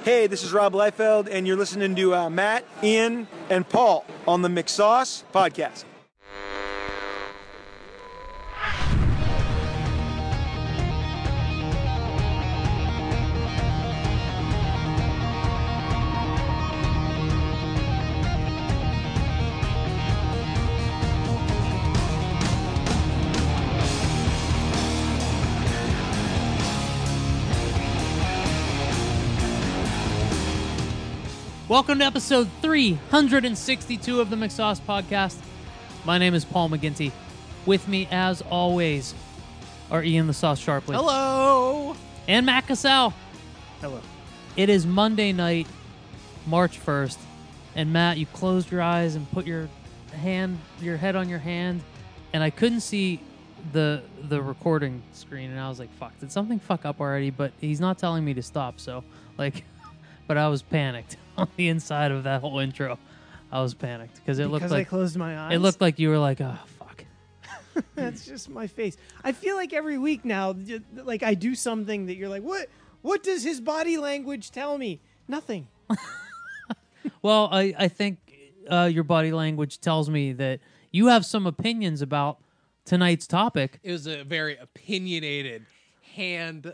Hey, this is Rob Liefeld, and you're listening to Matt, Ian, and Paul on the McSauce Podcast. Welcome to episode 362 of the McSauce Podcast. My name is Paul McGinty. With me, as always, are Ian the Sauce Sharpley. Hello! And Matt Cassell. Hello. It is Monday night, March 1st. And Matt, you closed your eyes and put your head on your hand, and I couldn't see the recording screen, and I was like, fuck, did something fuck up already? But he's not telling me to stop, so, but I was panicked. On the inside of that whole intro, I was panicked because it looked like I closed my eyes. It looked like you were like, oh fuck. That's just my face. I feel like every week now, like I do something that you're like, what? What does his body language tell me? Nothing. Well, I think your body language tells me that you have some opinions about tonight's topic. It was a very opinionated hand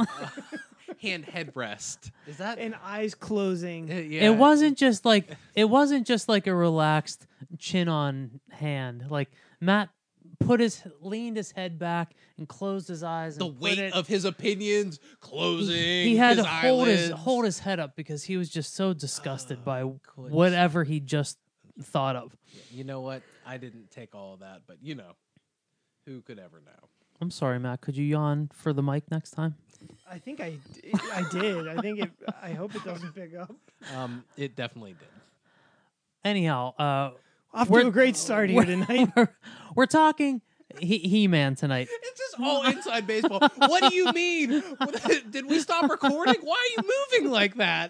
headrest. Is that And eyes closing. yeah. It wasn't just like a relaxed chin on hand. Like Matt leaned his head back and closed his eyes. the And weight of his opinions closing. he had his to eyelids. hold his head up because he was just so disgusted by whatever he just thought of. You know what? I didn't take all of that, but who could ever know? I'm sorry, Matt. Could you yawn for the mic next time? I think I did. I hope it doesn't pick up. It definitely did. Anyhow, Off to a great start here tonight. we're talking He-Man tonight. It's just all inside baseball. What do you mean? Did we stop recording? Why are you moving like that?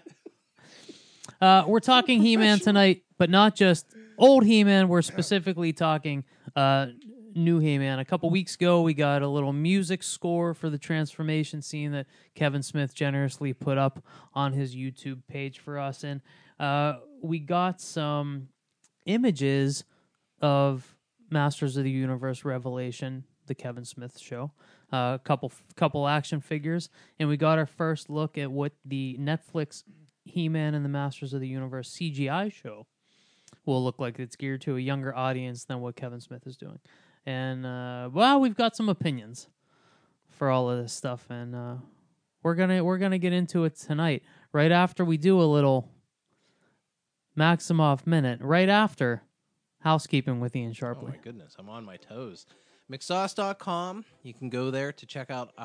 We're talking He-Man tonight, but not just old He-Man. We're specifically talking new He-Man. A couple weeks ago, we got a little music score for the transformation scene that Kevin Smith generously put up on his YouTube page for us. And we got some images of Masters of the Universe Revelation, the Kevin Smith show, a couple action figures, and we got our first look at what the Netflix He-Man and the Masters of the Universe CGI show will look like. It's geared to a younger audience than what Kevin Smith is doing. And, we've got some opinions for all of this stuff, and we're gonna get into it tonight, right after we do a little Maximoff Minute, right after Housekeeping with Ian Sharpley. Oh my goodness, I'm on my toes. McSauce.com. You can go there to check out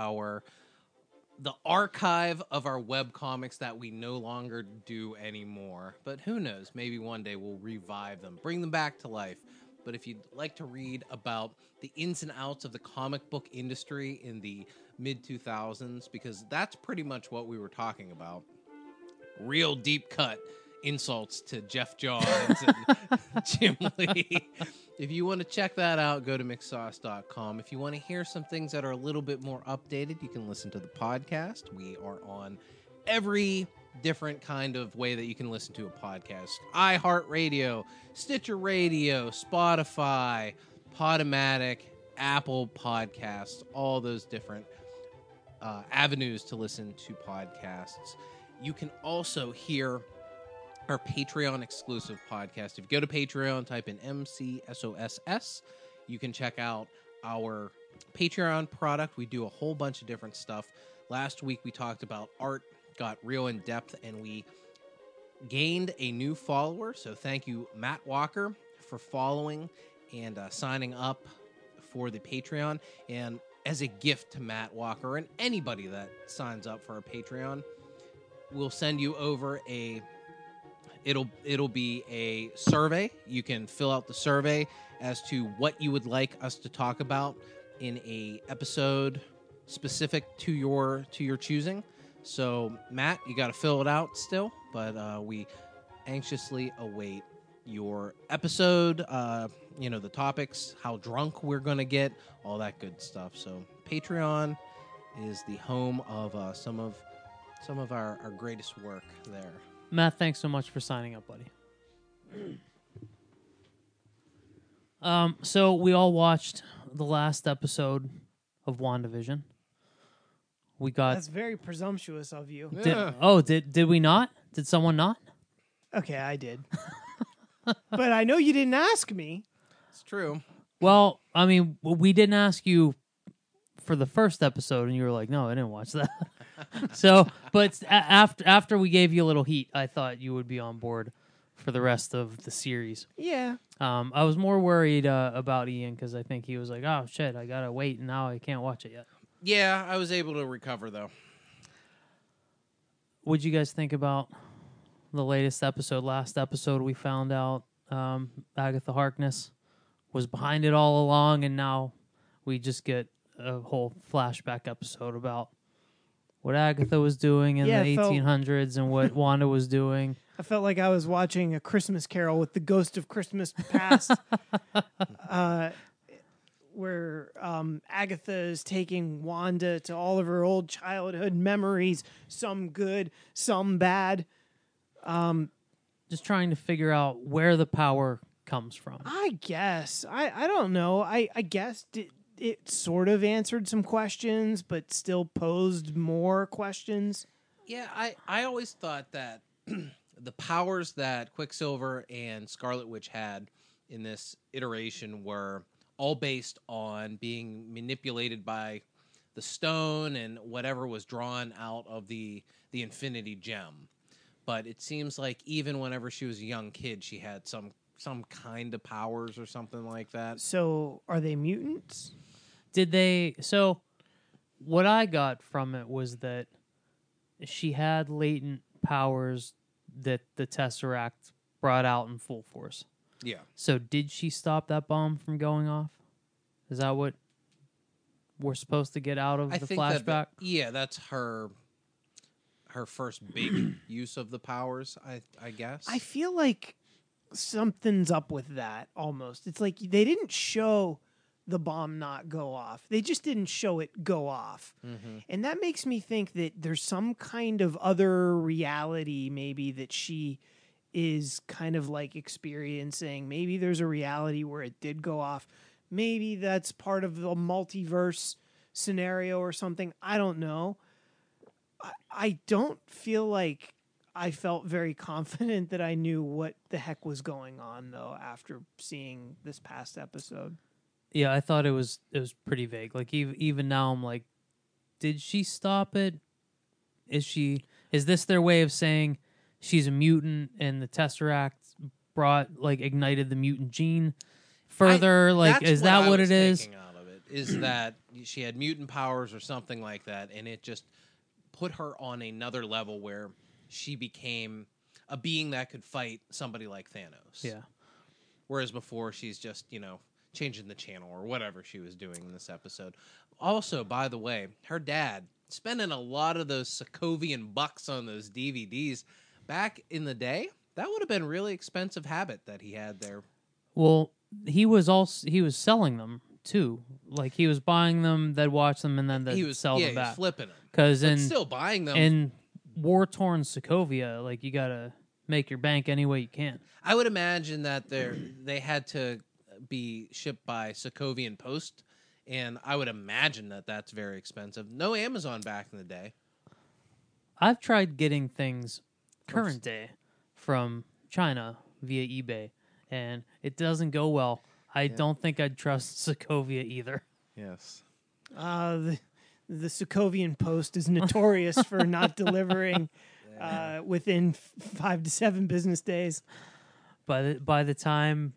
the archive of our webcomics that we no longer do anymore. But who knows? Maybe one day we'll revive them, bring them back to life. But if you'd like to read about the ins and outs of the comic book industry in the mid-2000s, because that's pretty much what we were talking about. Real deep cut insults to Jeff Johns and Jim Lee. If you want to check that out, go to McSauce.com. If you want to hear some things that are a little bit more updated, you can listen to the podcast. We are on every different kind of way that you can listen to a podcast. iHeartRadio, Stitcher Radio, Spotify, Podomatic, Apple Podcasts, all those different avenues to listen to podcasts. You can also hear our Patreon exclusive podcast. If you go to Patreon, type in MCSOSS, you can check out our Patreon product. We do a whole bunch of different stuff. Last week we talked about art, got real in depth, and we gained a new follower. So thank you, Matt Walker, for following and signing up for the Patreon. And as a gift to Matt Walker and anybody that signs up for our Patreon, we'll send you over it'll be a survey. You can fill out the survey as to what you would like us to talk about in a episode specific to your choosing. So, Matt, you got to fill it out still, but we anxiously await your episode, the topics, how drunk we're going to get, all that good stuff. So, Patreon is the home of some of some of our greatest work there. Matt, thanks so much for signing up, buddy. So we all watched the last episode of WandaVision. We got. That's very presumptuous of you. Did we not? Did someone not? Okay, I did. But I know you didn't ask me. It's true. Well, I mean, we didn't ask you for the first episode, and you were like, "No, I didn't watch that." So, but after we gave you a little heat, I thought you would be on board for the rest of the series. Yeah. I was more worried about Ian because I think he was like, "Oh shit, I gotta wait, and now I can't watch it yet." Yeah, I was able to recover though. What'd you guys think about the latest episode? Last episode, we found out Agatha Harkness was behind it all along, and now we just get a whole flashback episode about what Agatha was doing in Yeah, the it felt- 1800s and what Wanda was doing. I felt like I was watching A Christmas Carol with the Ghost of Christmas Past, where Agatha is taking Wanda to all of her old childhood memories, some good, some bad. Just trying to figure out where the power comes from. I guess. I don't know. I guess it sort of answered some questions, but still posed more questions. Yeah, I always thought that the powers that Quicksilver and Scarlet Witch had in this iteration were all based on being manipulated by the stone and whatever was drawn out of the Infinity Gem. But it seems like even whenever she was a young kid, she had some kind of powers or something like that. So, are they mutants? Did they? So, what I got from it was that she had latent powers that the Tesseract brought out in full force. Yeah. So, did she stop that bomb from going off? Is that what we're supposed to get out of I the think flashback? yeah, that's her first big use of the powers, I guess. I feel like something's up with that almost. It's like they didn't show the bomb not go off. They just didn't show it go off. Mm-hmm. And that makes me think that there's some kind of other reality maybe that she is kind of like experiencing. Maybe there's a reality where it did go off. Maybe that's part of the multiverse scenario or something. I don't know. I don't feel like I felt very confident that I knew what the heck was going on, though, after seeing this past episode. Yeah, I thought it was pretty vague. Like even now, I'm like, did she stop it? Is this their way of saying she's a mutant and the Tesseract ignited the mutant gene further? Is that what it is? Out of it is that she had mutant powers or something like that, and it just put her on another level where she became a being that could fight somebody like Thanos. Yeah. Whereas before she's just, changing the channel or whatever she was doing in this episode. Also, by the way, her dad spending a lot of those Sokovian bucks on those DVDs back in the day. That would have been really expensive habit that he had there. Well, he was selling them too. Like he was buying them, they'd watch them, and then they'd sell them He was back. flipping them. Because still buying them. in war-torn Sokovia, like you gotta make your bank any way you can. I would imagine that they had to be shipped by Sokovian Post, and I would imagine that that's very expensive. No Amazon back in the day. I've tried getting things current day from China via eBay, and it doesn't go well. I don't think I'd trust Sokovia either. Yes. The Sokovian Post is notorious for not delivering within 5 to 7 business days. By the time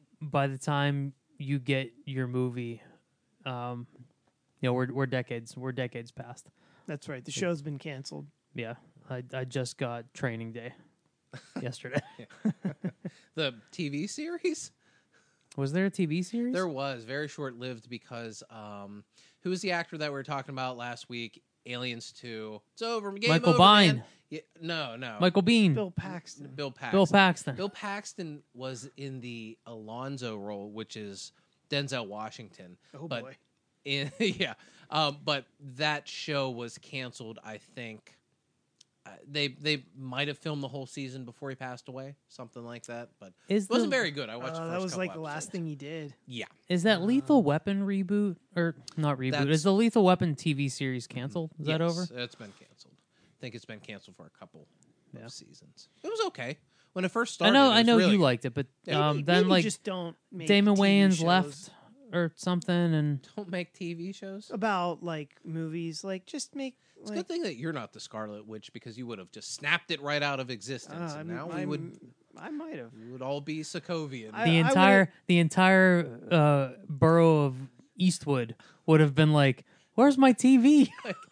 you get your movie, we're decades past. That's right. The show's been canceled. Yeah, I just got Training Day yesterday. The TV series? Was there a TV series? There was. Very short-lived because who was the actor that we were talking about last week? Aliens 2. It's over. Game Michael over, Biehn. man. Yeah, no. Michael Biehn. Bill Paxton. Bill Paxton. Bill Paxton. Bill Paxton was in the Alonzo role, which is Denzel Washington. Oh, but boy. But that show was canceled, I think, They might have filmed the whole season before he passed away, something like that. But Is it wasn't the- very good. I watched the first that was couple like the episodes. last thing he did. Yeah, Is that Lethal Weapon reboot or not reboot? That's- Is the Lethal Weapon TV series canceled? Is that Yes, over? It's been canceled. I think it's been canceled for a couple of seasons. It was okay when it first started. I know really you good. liked it, but Maybe then like just don't make Damon TV Wayans shows left or something, and Don't make TV shows. about like movies. Like just make. It's a good thing that you're not the Scarlet Witch because you would have just snapped it right out of existence, and now we would might have. we would all be Sokovian. the entire borough of Eastwood would have been like, "Where's my TV?"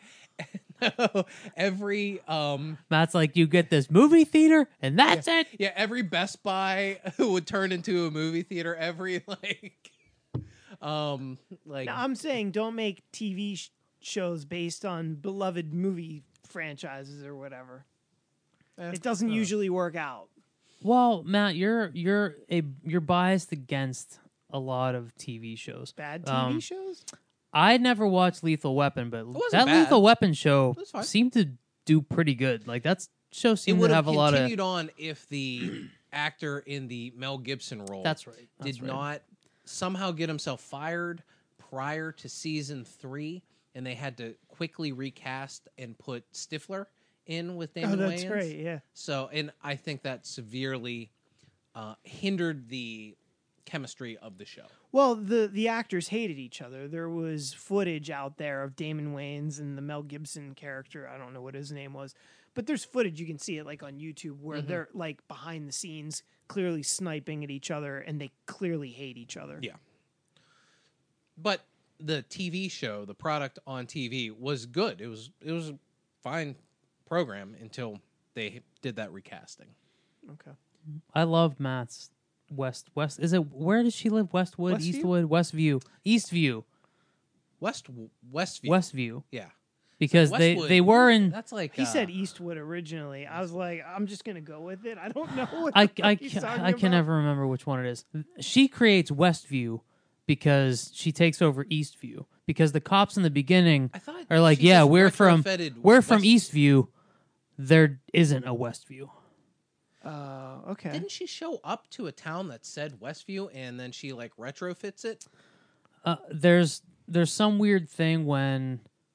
every Matt's like, "You get this movie theater, and that's it." yeah, every Best Buy would turn into a movie theater. Every like No, I'm saying don't make TV shows based on beloved movie franchises or whatever. It doesn't usually work out. Well, Matt, you're biased against a lot of TV shows. Bad TV shows? I never watched Lethal Weapon, but wasn't that bad. Lethal Weapon show was fine. seemed to do pretty good. Like that show it seemed would to have have a lot of. continued on if the actor in the Mel Gibson role That's right. That's did right. not somehow get himself fired prior to season 3, and they had to quickly recast and put Stifler in with Damon that's Wayans. right. Yeah. So, and I think that severely hindered the chemistry of the show. Well, the actors hated each other. There was footage out there of Damon Wayans and the Mel Gibson character. I don't know what his name was, but there's footage, you can see it like on YouTube, where they're like behind the scenes clearly sniping at each other, and they clearly hate each other. Yeah. But the TV show, the product on TV, was good. It was a fine program until they did that recasting. Okay. I love Matt's West. Is it where does she live? Westwood, Westview? Eastwood, Westview, Eastview, Westview. Westview. Yeah. Because Westwood, they were in. That's like He said Eastwood originally. I was like, I'm just gonna go with it. I don't know what I the fuck he's talking can about. never remember which one it is. She creates Westview because she takes over Eastview because the cops in the beginning I thought are like, she yeah, just we're from retrofitted Eastview. West- There isn't a Westview. Okay. Didn't she show up to a town that said Westview and then she like retrofits it? There's some weird thing when,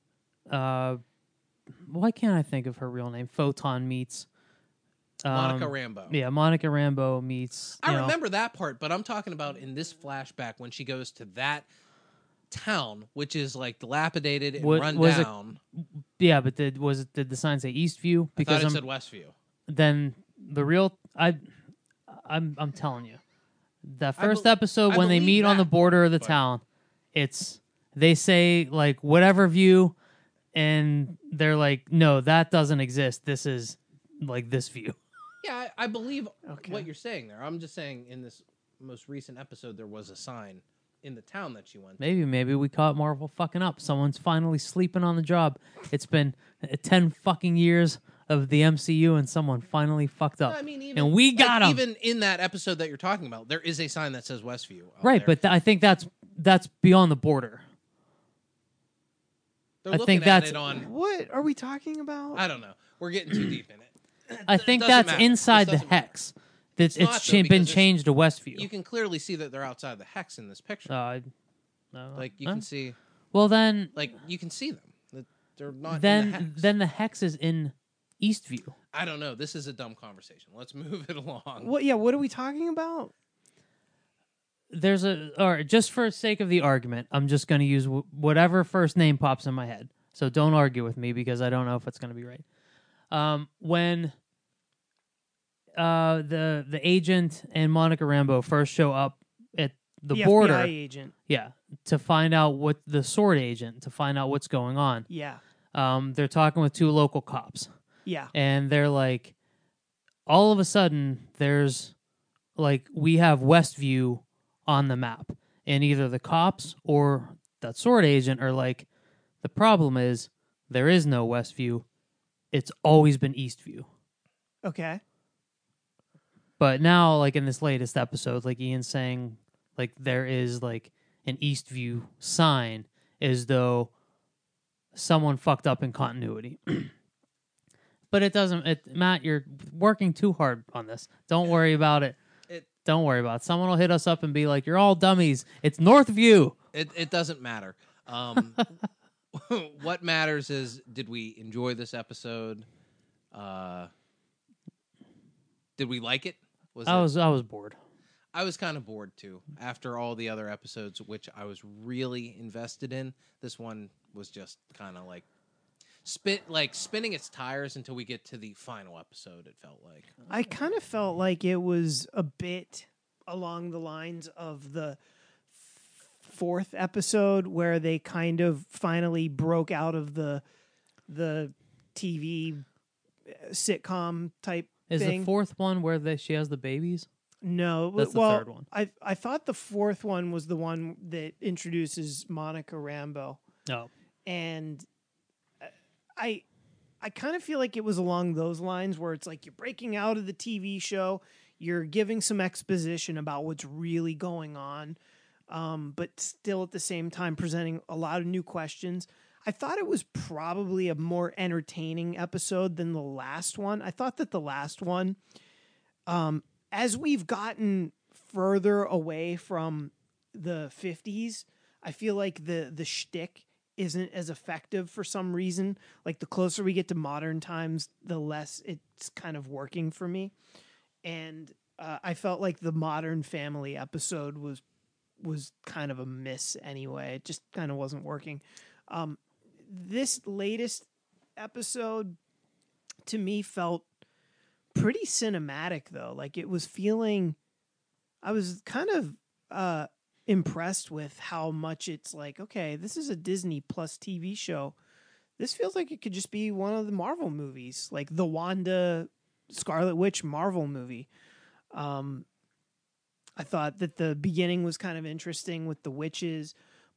why can't I think of her real name? Photon meets Monica Rambeau. Yeah, Monica Rambeau meets. I you know, remember that part, but I'm talking about in this flashback when she goes to that town, which is like dilapidated and run was it- down. Yeah, but did the sign say Eastview? I thought it I'm- said Westview. then the real I'm telling you, that first bel- episode I when they believe meet on the that, border of the but- town, they say like whatever view, and they're like, no, that doesn't exist. This is like this view. Yeah, I believe Okay. what you're saying there. I'm just saying in this most recent episode there was a sign in the town that she went to. Maybe we caught Marvel fucking up. Someone's finally sleeping on the job. It's been 10 fucking years of the MCU, and someone finally fucked up. I mean, even, and we got him. Even in that episode that you're talking about, there is a sign that says Westview. out Right, there. but I think that's beyond the border. They're I looking think at that's- it on. What are we talking about? I don't know. We're getting too deep in it. I think doesn't that's matter. inside This the doesn't matter. hex. It's not, though, been because changed to Westview. You can clearly see that they're outside the hex in this picture. No. Like you Huh? can see, Well, then you can see them. That they're not in the then hex. then the hex is in Eastview. I don't know. This is a dumb conversation. Let's move it along. What? Yeah. What are we talking about? There's all right, just for sake of the argument, I'm just going to use whatever first name pops in my head. So don't argue with me because I don't know if it's going to be right. When the agent and Monica Rambeau first show up at the border, FBI agent. yeah, to find out what the sword agent to find out what's going on. Yeah. They're talking with two local cops. Yeah. And they're like, all of a sudden, there's like, we have Westview on the map. And either the cops or that sword agent are like, the problem is there is no Westview. It's always been Eastview. Okay. But now, like in this latest episode, like Ian's saying, like there is like an Eastview sign as though someone fucked up in continuity. but it doesn't. Matt, you're working too hard on this. Don't worry about it. Don't worry about it. Someone will hit us up and be like, "You're all dummies." It's Northview. It doesn't matter. What matters is, did we enjoy this episode? Did we like it? I was bored. I was kind of bored too. After all the other episodes, which I was really invested in, this one was just kind of like spinning its tires until we get to the final episode. It felt like I kind of felt like it was a bit along the lines of the fourth episode where they kind of finally broke out of the TV sitcom type Is thing. the fourth one where she has the babies? No, That's the well, third one. I thought the fourth one was the one that introduces Monica Rambeau, No. and I kind of feel like it was along those lines where it's like you're breaking out of the TV show, you're giving some exposition about what's really going on, but still at the same time presenting a lot of new questions. I thought it was probably a more entertaining episode than the last one. I thought that the last one, as we've gotten further away from the 50s, I feel like the shtick isn't as effective for some reason. Like the closer we get to modern times, the less it's kind of working for me. And I felt like the Modern Family episode was kind of a miss anyway. It just kind of wasn't working. This latest episode to me felt pretty cinematic though. Like it was feeling, I was kind of impressed with how much it's like, okay, this is a Disney Plus TV show. This feels like it could just be one of the Marvel movies, like the Wanda Scarlet Witch Marvel movie. I thought that the beginning was kind of interesting with the witches.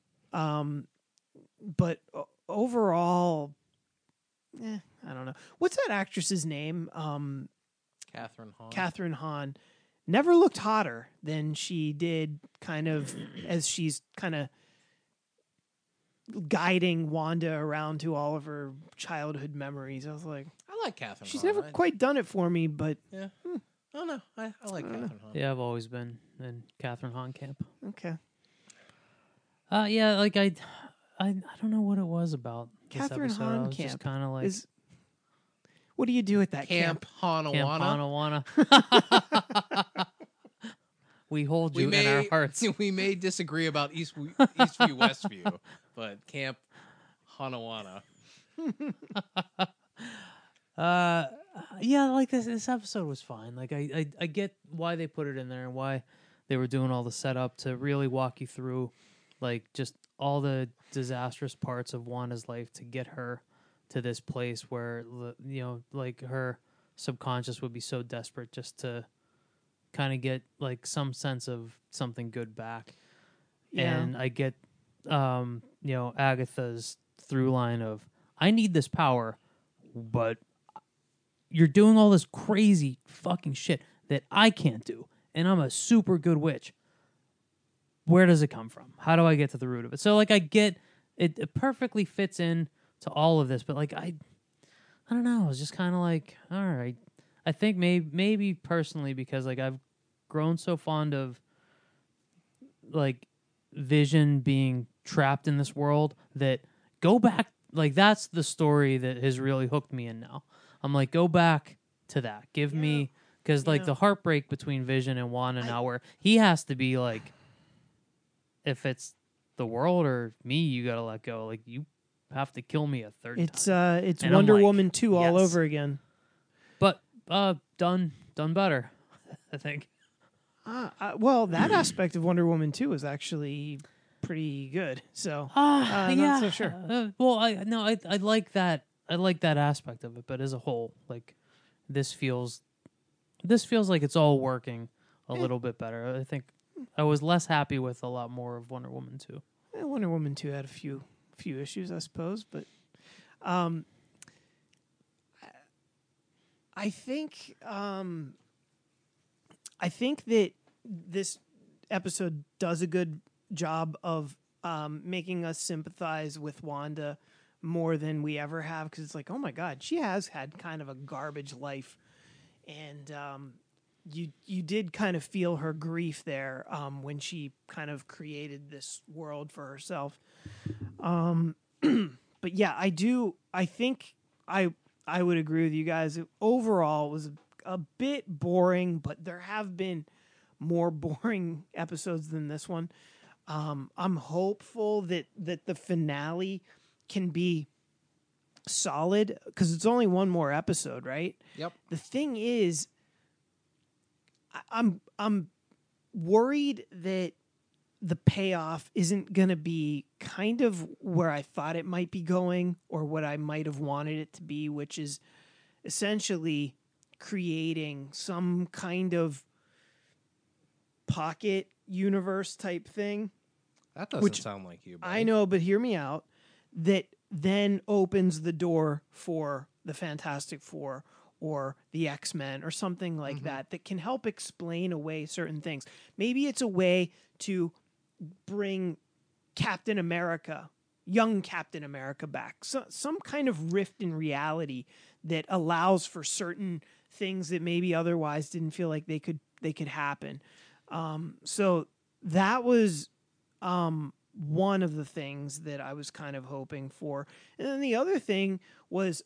But overall, I don't know. What's that actress's name? Catherine Hahn. Catherine Hahn never looked hotter than she did kind of as she's kind of guiding Wanda around to all of her childhood memories. I was like, I like Catherine she's Hahn. never quite done it for me, but Yeah. Oh, no. I like Catherine Hahn. Yeah, I've always been in Catherine Hahn camp. okay. Yeah, like I don't know what it was about this Catherine episode. Hahn I was camp just kind of like what do you do at that camp? Camp Hanawana. Hanawana. We hold you in our hearts. We may disagree about Eastview, Westview, but Camp Hanawana. Yeah, like this episode was fine. Like I get why they put it in there and why they were doing all the setup to really walk you through like just all the disastrous parts of Wanda's life to get her to this place where, you know, like her subconscious would be so desperate just to kind of get like some sense of something good back. Yeah. And I get, you know, Agatha's through line of, I need this power, but you're doing all this crazy fucking shit that I can't do. And I'm a super good witch. Where does it come from? How do I get to the root of it? So like I get it, it perfectly fits in to all of this, but like I don't know. I was just kind of like, all right. I think maybe personally because like I've grown so fond of like Vision being trapped in this world that go back, like that's the story that has really hooked me in now. I'm like, go back to that. Give me, because like the heartbreak between Vision and Wanda now, where he has to be like, if it's the world or me, you gotta let go. Like you have to kill me a third time. It's And I'm Wonder like, Woman 2 all yes. over again. But done better, I think. Well, that aspect of Wonder Woman 2 is actually pretty good. So, Yeah. not so sure. Well, I like that. I like that aspect of it, but as a whole, like this feels like it's all working a little bit better. I think I was less happy with a lot more of Wonder Woman 2. Wonder Woman 2 had a few issues, I suppose, but I think that this episode does a good job of making us sympathize with Wanda more than we ever have, because it's like, oh my God, she has had kind of a garbage life, and you did kind of feel her grief there when she kind of created this world for herself. But yeah, I think I would agree with you guys. Overall, it was a bit boring, but there have been more boring episodes than this one. I'm hopeful that the finale can be solid, because it's only one more episode, right? Yep. The thing is, I'm worried that the payoff isn't going to be kind of where I thought it might be going, or what I might have wanted it to be, which is essentially creating some kind of pocket universe type thing. That doesn't sound like you, buddy. I know, but hear me out. That then opens the door for the Fantastic Four or the X-Men or something like that can help explain away certain things. Maybe it's a way to bring Captain America, young Captain America back. So, some kind of rift in reality that allows for certain things that maybe otherwise didn't feel like they could happen. So that was one of the things that I was kind of hoping for. And then the other thing was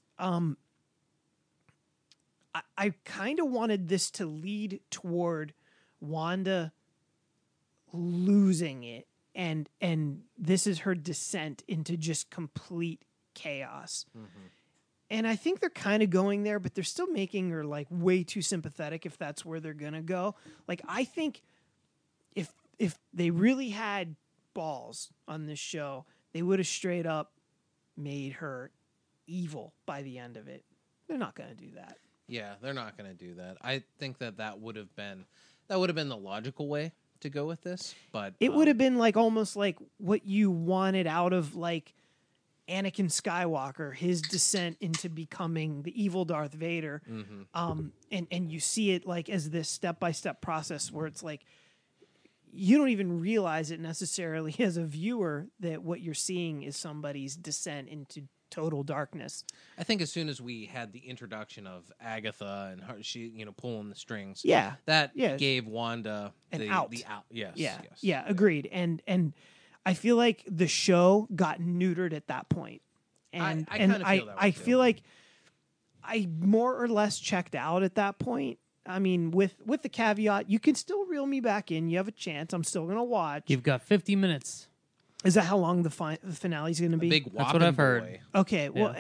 I kind of wanted this to lead toward Wanda losing it, and this is her descent into just complete chaos. And I think they're kind of going there, but they're still making her like way too sympathetic if that's where they're gonna go. Like, I think if they really had balls on this show, they would have straight up made her evil by the end of it. They're not gonna do that. Yeah, they're not going to do that. I think that would have been the logical way to go with this, but it would have been like almost like what you wanted out of like Anakin Skywalker, his descent into becoming the evil Darth Vader. And you see it like as this step-by-step process where it's like you don't even realize it necessarily as a viewer that what you're seeing is somebody's descent into total darkness. I think as soon as we had the introduction of Agatha and her, she, pulling the strings, that gave Wanda an out. The out. Yes, yeah, agreed. And I feel like the show got neutered at that point. And I kind of feel that way, I feel like I more or less checked out at that point. I mean, with the caveat, you can still reel me back in. You have a chance. I'm still gonna watch. You've got 50 minutes. Is that how long the finale is going to be? Big That's what I've heard. Okay, well,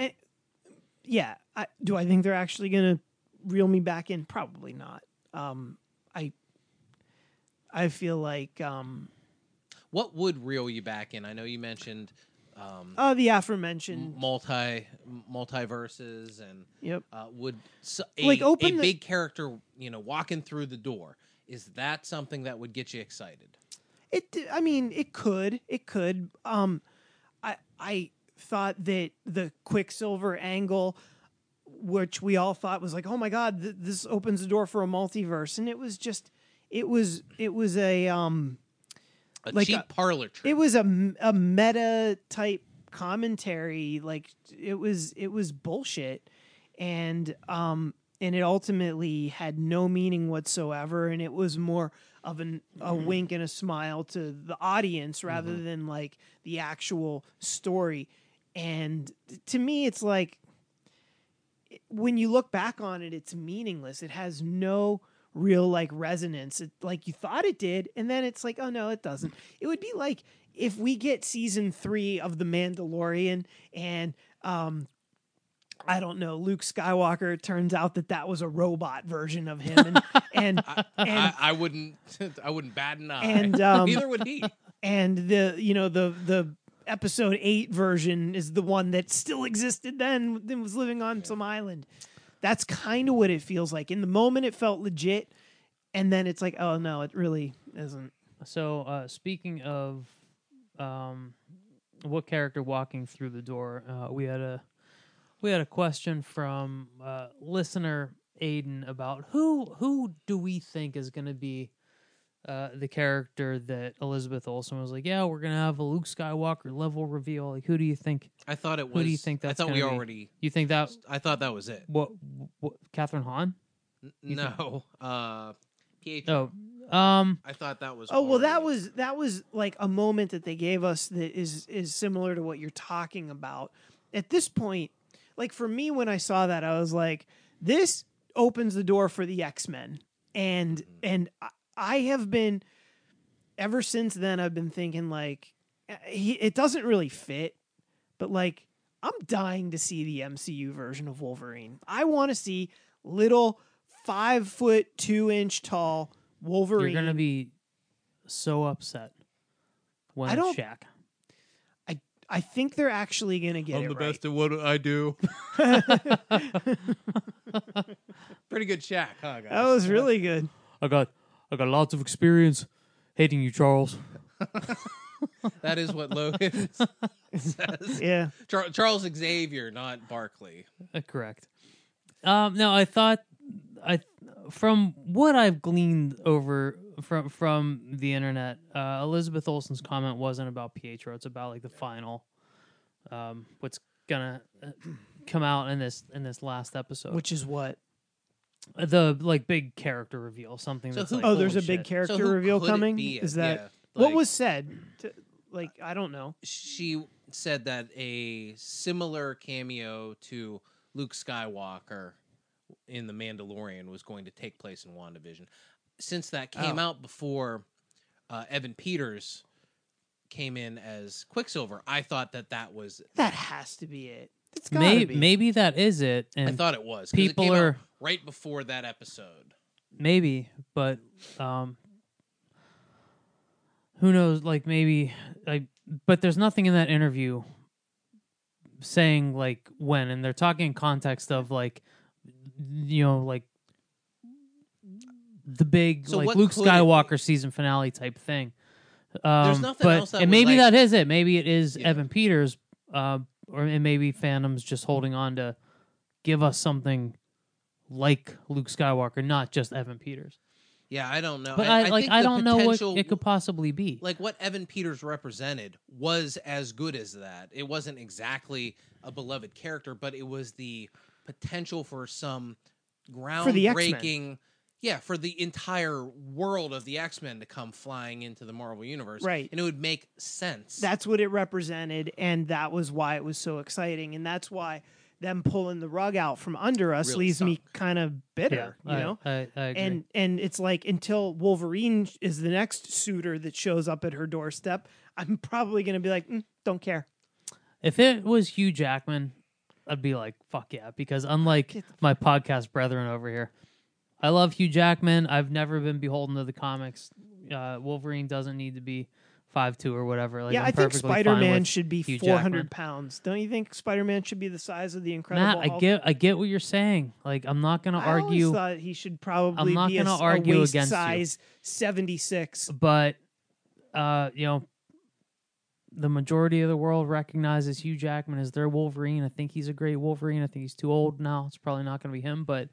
do I think they're actually going to reel me back in? Probably not. I feel like what would reel you back in? I know you mentioned the aforementioned multiverses and would open big character walking through the door. Is that something that would get you excited? I mean, it could. I thought that the Quicksilver angle, which we all thought was like, oh my God, this opens the door for a multiverse, and it was a cheap parlor trick. It was a meta type commentary. Like it was bullshit, and it ultimately had no meaning whatsoever, and it was more of a wink and a smile to the audience rather than like the actual story. And to me, it's like when you look back on it, it's meaningless. It has no real like resonance. It, like you thought it did, and then it's like, oh no, it doesn't. It would be like if we get season 3 of The Mandalorian and I don't know, Luke Skywalker, it turns out that was a robot version of him, and I wouldn't bat an eye, and neither would he. And the episode 8 version is the one that still existed then was living on some island. That's kind of what it feels like. In the moment, it felt legit, and then it's like, oh no, it really isn't. So speaking of what character walking through the door, we had a question from listener Aiden about who do we think is going to be the character that Elizabeth Olsen was like, yeah, we're gonna have a Luke Skywalker level reveal. Like, who do you think? I thought it was. Who do you think that's? I thought we gonna be? already. You think that? I thought that was it. What Catherine Hahn? No. Pietro. Oh, I thought that was. Oh well, already- that was like a moment that they gave us that is similar to what you're talking about. At this point, like for me, when I saw that, I was like, this opens the door for the X-Men, and I have been ever since then. I've been thinking like, it doesn't really fit, but like I'm dying to see the MCU version of Wolverine. I want to see little 5'2" tall Wolverine. you're gonna be so upset when I it's don't- Shaq. I think they're actually going to get it right. at what I do. Pretty good Shaq, huh, guys? That was really good. I got lots of experience hating you, Charles. That is what Logan says. Yeah. Charles Xavier, not Barkley. Correct. No, I thought from what I've gleaned over from the internet, Elizabeth Olsen's comment wasn't about Pietro. It's about like the final, what's gonna come out in this last episode, Which is what? the like big character reveal, something So that's who- like, Oh, there's a holy big shit. character So who reveal could it coming? be? Is that Yeah, what like- was said? Like, I don't know. She said that a similar cameo to Luke Skywalker in The Mandalorian was going to take place in WandaVision. Since that came out before Evan Peters came in as Quicksilver, I thought that was. That has to be it. It's gotta be. Maybe that is it, and I thought it was. 'Cause people it came out are- right before that episode. maybe, but who knows? Like maybe, but there's nothing in that interview saying like when, and they're talking in context of like, like the big So like what Luke could it be? Skywalker season finale type thing. There's nothing but, else that and was, maybe like- that is it. Maybe it is Yeah. Evan Peters, and maybe Phantom's just holding on to give us something like Luke Skywalker, not just Evan Peters. Yeah, I don't know. But I I think I the don't know what potential- it could possibly be. Like what Evan Peters represented was as good as that. It wasn't exactly a beloved character, but it was the potential for some the X-Men. groundbreaking, for the entire world of the X-Men to come flying into the Marvel universe, Right. And it would make sense. That's what it represented, and that was why it was so exciting, and that's why them pulling the rug out from under us Really leaves me stunk. kind of bitter, you know. I agree. And it's like until Wolverine is the next suitor that shows up at her doorstep, I'm probably going to be like, don't care. If it was Hugh Jackman, I'd be like, fuck yeah, because unlike my podcast brethren over here, I love Hugh Jackman. I've never been beholden to the comics. Wolverine doesn't need to be 5'2" or whatever. Like, Yeah, I'm I think perfectly fine Spider-Man with should be Hugh 400 Jackman. pounds. Don't you think Spider-Man should be the size of the Incredible Matt, Hulk? I get what you're saying. Like, I'm not gonna I always argue, thought he should probably I'm not be gonna a argue waist against you. size 76. but the majority of the world recognizes Hugh Jackman as their Wolverine. I think he's a great Wolverine. I think he's too old now. It's probably not going to be him. But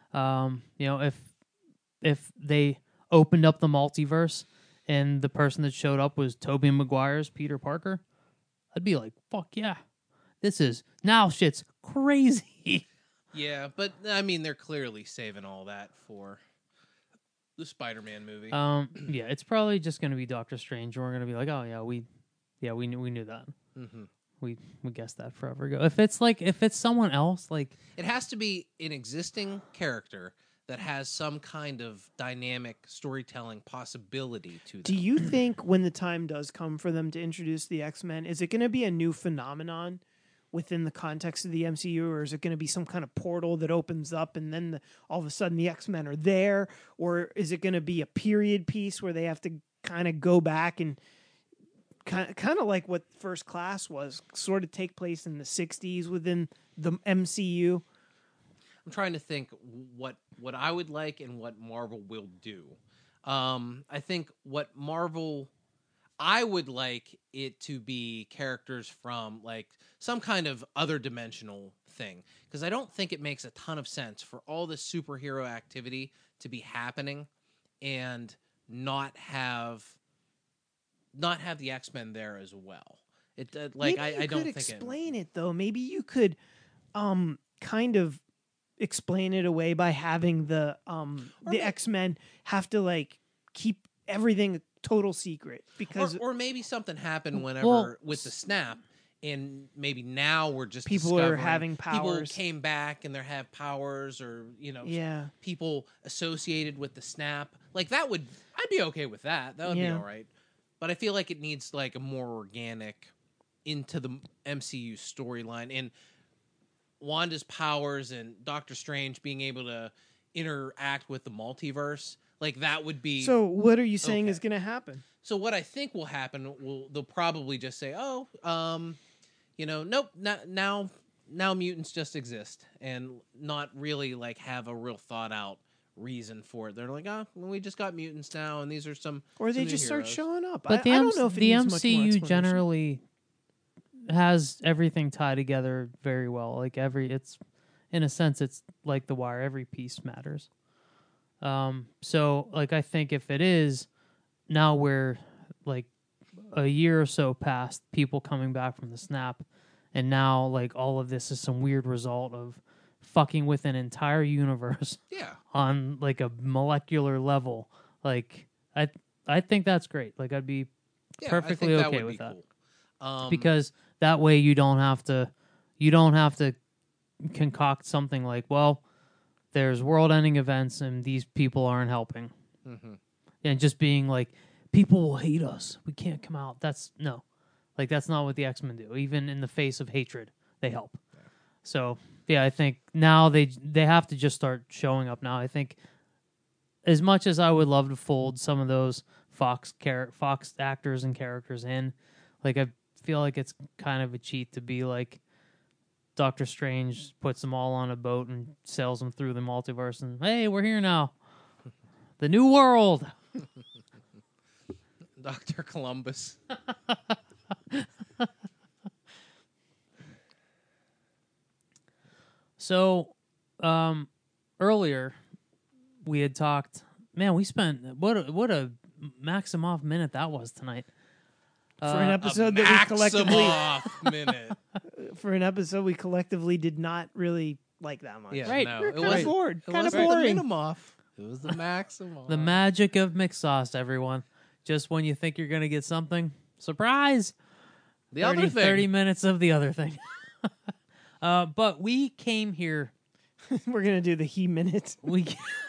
if they opened up the multiverse and the person that showed up was Tobey Maguire's Peter Parker, I'd be like, fuck yeah, this is now shit's crazy. Yeah, but I mean, they're clearly saving all that for the Spider-Man movie. Yeah, it's probably just going to be Doctor Strange, and we're going to be like, oh yeah, we knew that. Mm-hmm. We guessed that forever ago. If it's someone else, like It has to be an existing character that has some kind of dynamic storytelling possibility to them. Do you think when the time does come for them to introduce the X-Men, is it going to be a new phenomenon within the context of the MCU, or is it going to be some kind of portal that opens up and then all of a sudden the X-Men are there, or is it going to be a period piece where they have to kind of go back and kind of like what First Class was, sort of take place in the 60s within the MCU? I'm trying to think what I would like and what Marvel will do. I think what Marvel, I would like it to be characters from like some kind of other dimensional thing, because I don't think it makes a ton of sense for all this superhero activity to be happening and not have the X-Men there as well. It like Maybe you I don't could think explain it though. Maybe you could kind of explain it away by having the X-Men have to like keep everything a total secret because or maybe something happened whenever with the snap, and maybe now we're just people are discovering having powers. People came back and they have powers, or people associated with the snap. Like I'd be okay with that. That would be all right. But I feel like it needs like a more organic into the MCU storyline, and Wanda's powers and Doctor Strange being able to interact with the multiverse. Like that would be. So what are you saying is going to happen? So what I think will happen, they'll probably just say, nope, now mutants just exist, and not really like have a real thought out reason for it. They're like, we just got mutants now, and these are some. Or they some just new start heroes. showing up. But I don't know if it the needs much more MCU explanation. generally has everything tied together very well. Like it's in a sense, it's like The Wire. Every piece matters. So like I think if it is now we're like a year or so past people coming back from the snap, and now like all of this is some weird result of fucking with an entire universe on like a molecular level. Like I think that's great. Like I'd be perfectly okay with that. Cool. Because that way you don't have to concoct something like, well, there's world-ending events and these people aren't helping. Mm-hmm. And just being like, people will hate us. We can't come out. That's not what the X-Men do. Even in the face of hatred, they help. Yeah. So, yeah, I think now they have to just start showing up now. I think as much as I would love to fold some of those Fox actors and characters in, like I feel like it's kind of a cheat to be like Doctor Strange puts them all on a boat and sails them through the multiverse and, hey, we're here now. The new world. Dr. Columbus. So, earlier we had talked, man, we spent, what a Maximoff minute that was tonight. For an episode that we collectively minute. For an episode we collectively did not really like that much. Yeah, right. No, We're kind of bored. Kind of boring. boring. The Minimoff. It was the Maximoff. The magic of McSauce, everyone. Just when you think you're going to get something, surprise! The other thing. 30 minutes of the other thing. But we came here. We're going to do the He Minute. We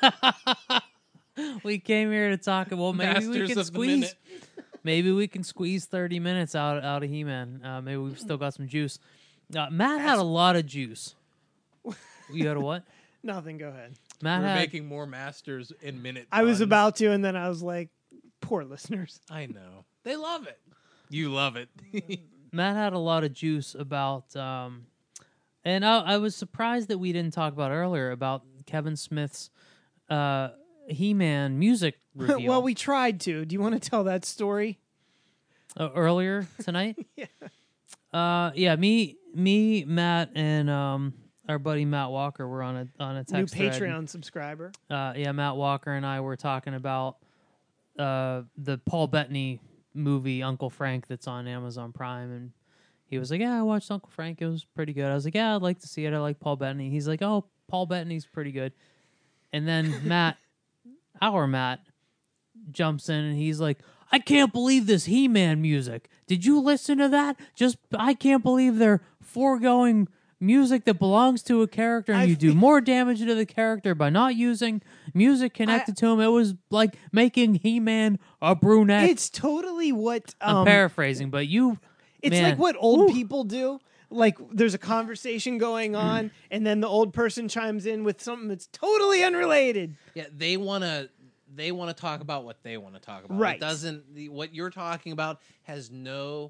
came here to talk. Well, maybe we can squeeze. Maybe we can squeeze 30 minutes out of He-Man. Maybe we've still got some juice. Matt had a lot of juice. You had a what? Nothing. Go ahead. Matt We're had, making more Masters in minute. I was puns. about to, and then I was like, poor listeners. I know. They love it. You love it. Matt had a lot of juice about, and I was surprised that we didn't talk about earlier about Kevin Smith's He-Man music reveal. Well, we tried to. Do you want to tell that story? Earlier tonight? Yeah. Me, Matt, and our buddy Matt Walker were on a text New thread. Patreon subscriber. Matt Walker and I were talking about the Paul Bettany movie Uncle Frank that's on Amazon Prime, and he was like, "Yeah, I watched Uncle Frank. It was pretty good." I was like, "Yeah, I'd like to see it. I like Paul Bettany." He's like, "Oh, Paul Bettany's pretty good." And then our Matt, jumps in and he's like, "I can't believe this He-Man music. Did you listen to that? I can't believe they're foregoing music that belongs to a character, and you do more damage to the character by not using music connected to him. It was like making He-Man a brunette." It's totally what I'm paraphrasing, but it's like what old people do. Like there's a conversation going on, and then the old person chimes in with something that's totally unrelated. Yeah, they want to talk about what they want to talk about. Right. It doesn't. What you're talking about has no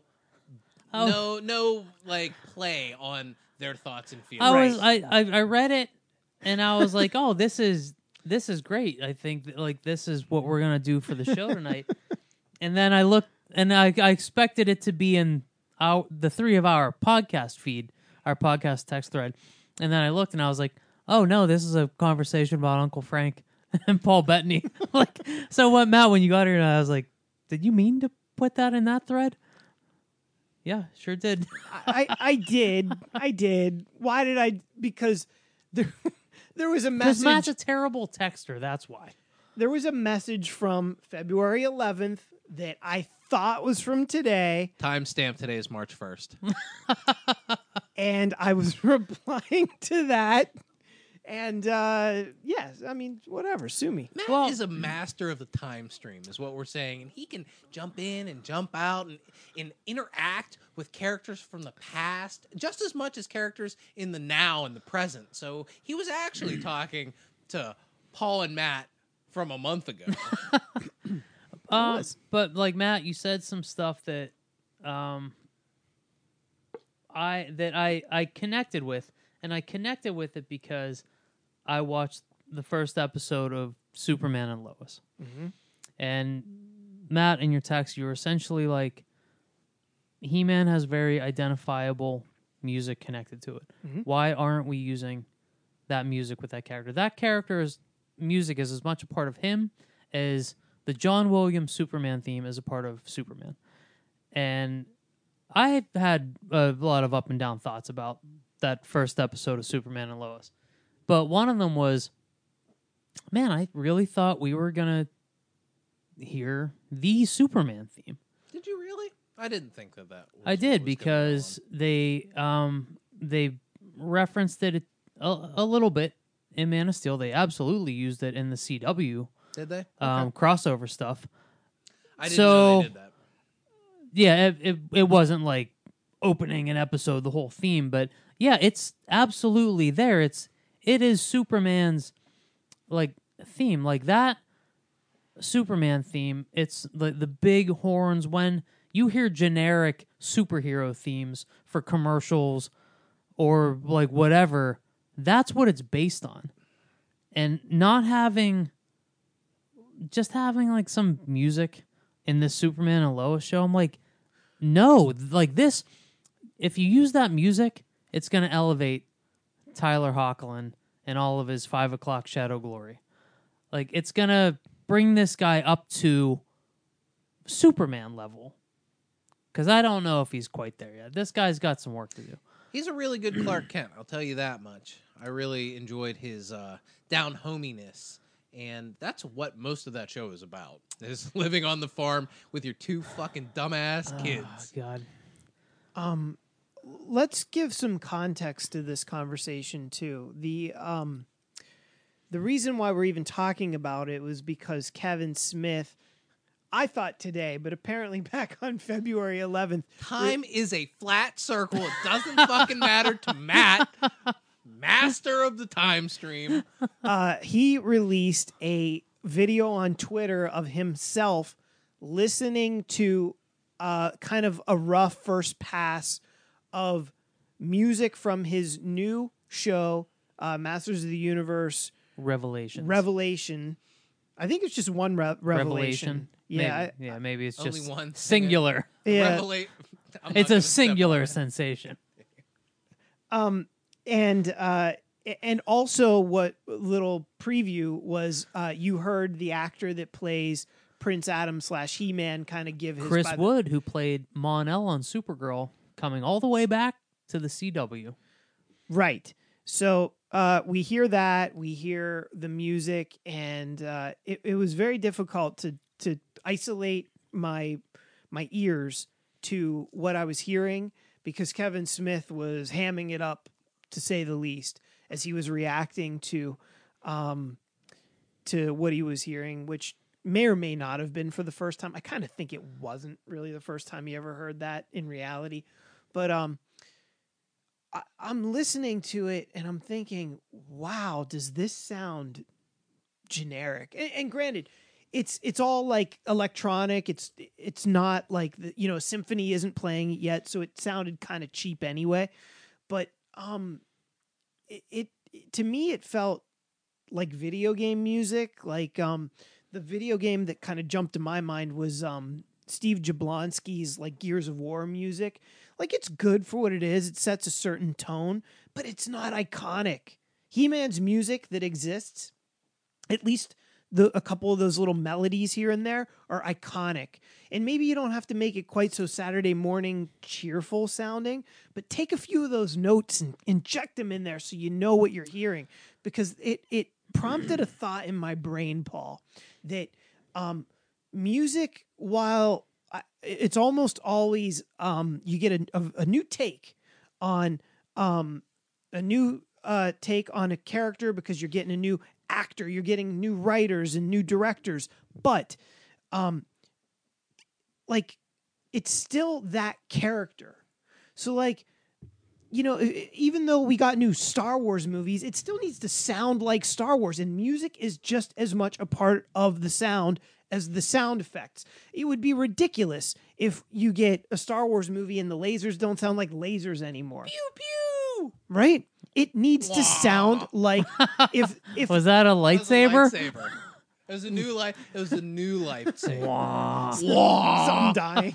like play on their thoughts and feelings. I read it, and I was like, "Oh, this is great. I think that, like, this is what we're gonna do for the show tonight." And then I looked, and I expected it to be in the 3 of our podcast feed, our podcast text thread. And then I looked, and I was like, "Oh no, this is a conversation about Uncle Frank and Paul Bettany. Like, so what, Matt? When you got here, I was like, did you mean to put that in that thread? Yeah, sure did. I did. Why did I? Because there was a Because message. Matt's a terrible texter. That's why. There was a message from February 11th that I thought was from today, Timestamp today is March 1st. and I was replying to that. And yes, I mean, whatever, sue me. Matt Well- is a master of the time stream, is what we're saying, and he can jump in and jump out and interact with characters from the past just as much as characters in the now and the present. So he was actually talking to Paul and Matt from a month ago. But like Matt, you said some stuff that I connected with, and I connected with it because I watched the first episode of Superman and Lois. Mm-hmm. And Matt, in your text, you were essentially like, He-Man has very identifiable music connected to it. Mhm. Why aren't we using that music with that character? That character's music is as much a part of him as the John Williams Superman theme is a part of Superman. And I had a lot of up and down thoughts about that first episode of Superman and Lois. But one of them was, man, I really thought we were going to hear the Superman theme. Did you really? I didn't think that was I what did was because they referenced it a little bit in Man of Steel. They absolutely used it in the CW going on. Did they? crossover stuff. I didn't know they did that. Yeah, it wasn't like opening an episode the whole theme, but yeah, it's absolutely there. It is Superman's like theme, like that Superman theme. It's the big horns. When you hear generic superhero themes for commercials or like whatever, that's what it's based on. And not having like some music in this Superman and Lois show, I'm like, no, like this, if you use that music, it's going to elevate Tyler Hoechlin and all of his 5 o'clock shadow glory. Like, it's going to bring this guy up to Superman level. Because I don't know if he's quite there yet. This guy's got some work to do. He's a really good Clark Kent, I'll tell you that much. I really enjoyed his down-hominess. And that's what most of that show is about, is living on the farm with your two fucking dumbass kids. Oh, God. Let's give some context to this conversation too. The reason why we're even talking about it was because Kevin Smith, I thought today, but apparently back on February 11th. Time is a flat circle. It doesn't fucking matter to Matt, master of the time stream. He released a video on Twitter of himself listening to kind of a rough first pass of music from his new show, Masters of the Universe Revelations. Revelation. I think it's just one revelation. Yeah, Maybe. Maybe it's Only just one singular. Yeah. It's a singular sensation. And also what little preview was you heard the actor that plays Prince Adam / He-Man kind of give his Chris Wood, who played Mon-El on Supergirl, coming all the way back to the CW. Right. So we hear that, we hear the music, and it was very difficult to isolate my ears to what I was hearing because Kevin Smith was hamming it up, to say the least, as he was reacting to what he was hearing, which may or may not have been for the first time. I kind of think it wasn't really the first time he ever heard that in reality, but I'm listening to it and I'm thinking, wow, does this sound generic? And granted, it's all like electronic. It's not like symphony isn't playing it yet, so it sounded kind of cheap anyway. But it to me it felt like video game music. Like the video game that kind of jumped to my mind was Steve Jablonsky's like Gears of War music. Like, it's good for what it is. It sets a certain tone, but it's not iconic. He-Man's music that exists, at least a couple of those little melodies here and there are iconic. And maybe you don't have to make it quite so Saturday morning cheerful sounding, but take a few of those notes and inject them in there so you know what you're hearing, because it prompted a thought in my brain, Paul, that music, while it's almost always you get a new take on take on a character because you're getting a new actor, you're getting new writers and new directors, but like it's still that character. So like, you know, even though we got new Star Wars movies, it still needs to sound like Star Wars, and music is just as much a part of the sound as the sound effects. It would be ridiculous if you get a Star Wars movie and the lasers don't sound like lasers anymore. Pew pew. Right? It needs to sound like if Was that a lightsaber? Lightsaber. It was a new life. It was a new lightsaber. something dying.